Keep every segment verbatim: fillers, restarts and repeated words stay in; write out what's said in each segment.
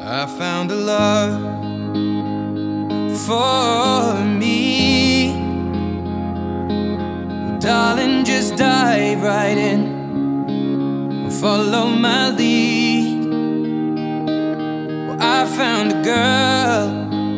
I found a love for me. Well, darling, just dive right in, follow my lead. Well, I found a girl,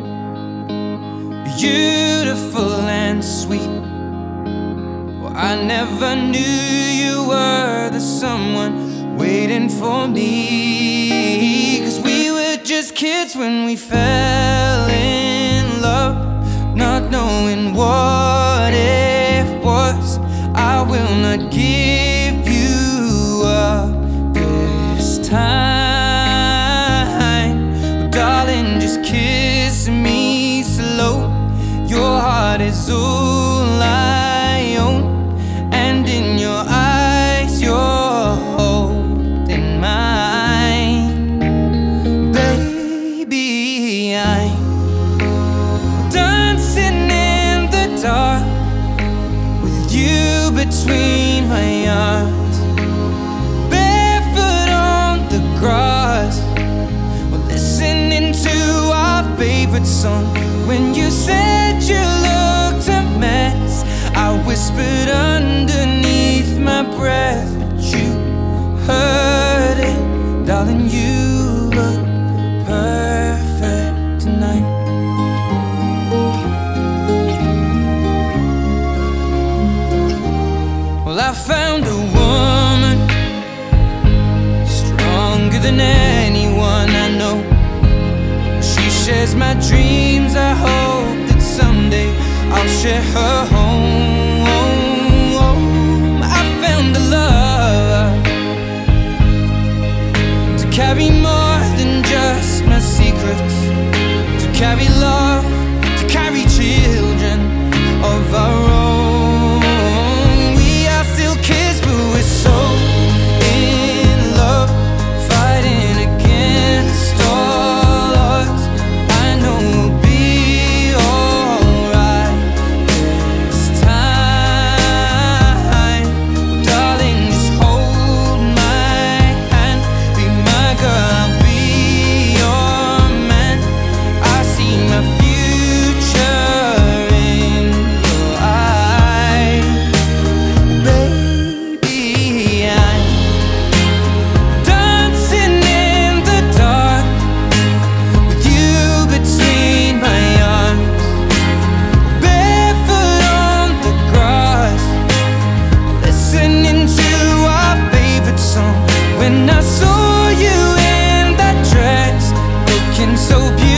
beautiful and sweet. Well, I never knew you were the someone waiting for me. 'Cause we were just kids when we fell in love, not knowing what it was. I will not give you up this time. Well, darling, just kiss me slow. Your heart is all I own, and in your eyes you're holding mine. Baby, I'm dancing in the dark with you between my arms, barefoot on the grass. We're listening to our favorite song. When you said you looked a mess, I whispered underneath my breath, but you heard it. Darling, you look perfect tonight. Well, I found a woman stronger than anyone I know. She shares my dreams. I hope that someday I'll share her home. I found a love to carry more than just my secrets, to carry love, to carry children of our own. We are still kids, but we're so in love, fighting against all odds. I know we'll be alright this time. Well, darling, just hold my hand, be my girl, I'll be your man. I see my future in your eyes. Baby, I'm dancing in the dark with you between my arms, barefoot on the grass, listening to our favorite song. When I saw you in that dress, looking so beautiful,